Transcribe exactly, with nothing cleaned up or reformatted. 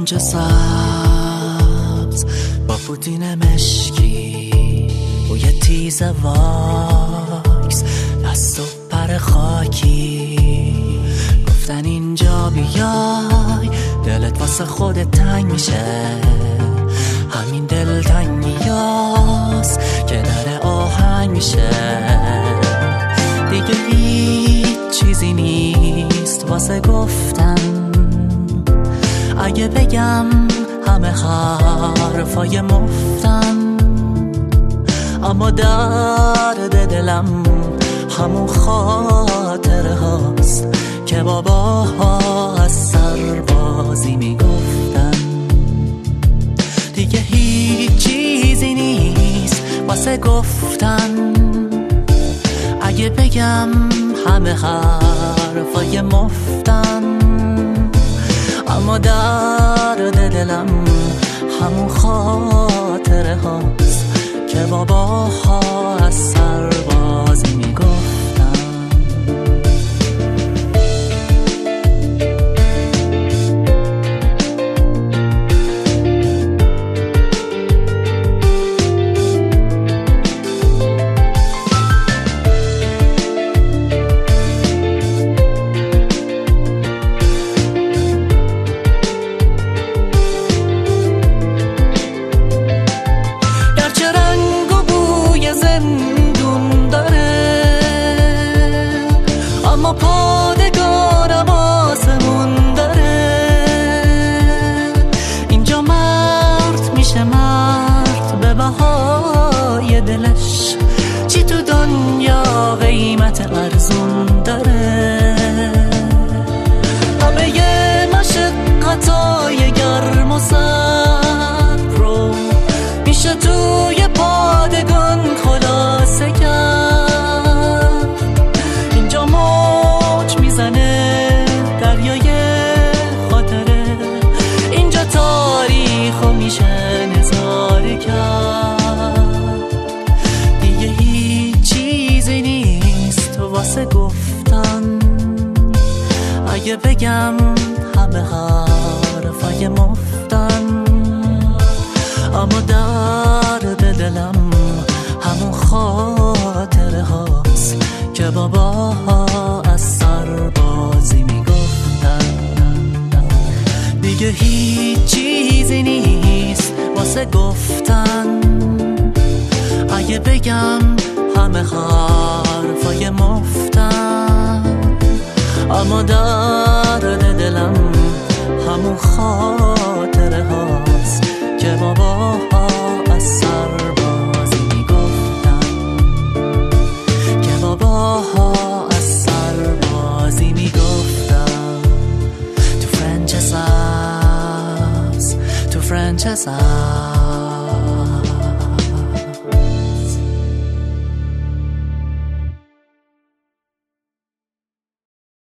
فرنج سبز با پوتین مشکی و یه تیز وایس دست و پر خاکی گفتن اینجا بیای دلت واسه خودت تنگ میشه، همین دل تنگیاست که در آهنگ میشه. دیگه هیچ چیزی نیست واسه گفتن، اگه بگم همه حرفای مفتن، اما درد دلم همون خاطره هاست که باباها از سربازی میگفتن. دیگه هیچ چیزی نیست واسه گفتن، اگه بگم همه حرفای مفتن، اما درد دلم همون خاطره هاست که باباها از سربازی میگفتن. پادگانم آسمون داره، اینجا مرد میشه مرد به بهای دلش، چی تو دنیا قیمت ارزون داره. همه یه مشقتای گرم و سرد رو میشه توی پادگان خلاصه کرد. تاریخو میشه نظاره کرد. دیگه هیچ چیزی نیست واسه گفتن، اگه بگم همه حرفای مفتن، اما درد دلم همون خاطره هاست که باباها از سربازی میگفتن. دیگه هیچ چیزی نیست واسه گفتن، اگه بگم همه حرفای مفتن، اما درد دلم همون خاطره هاست که باباها از سربازی میگفتن، که باباها از سربازی میگفتن. تو فرنج سبز، تو فرنج سبز